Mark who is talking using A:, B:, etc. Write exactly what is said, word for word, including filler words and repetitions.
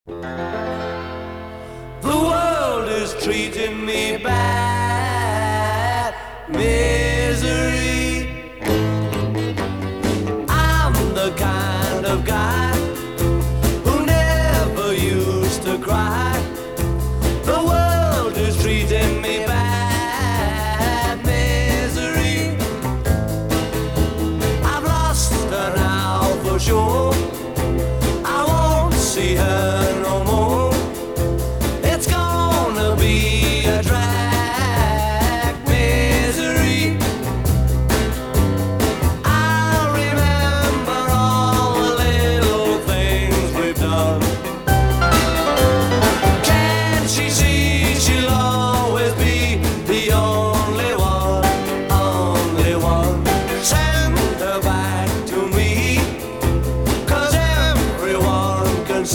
A: The world is treating me bad, misery. I'm the kind of guy who never used to cry. The world is treating me bad, misery. I've lost her now for sure. I won't see her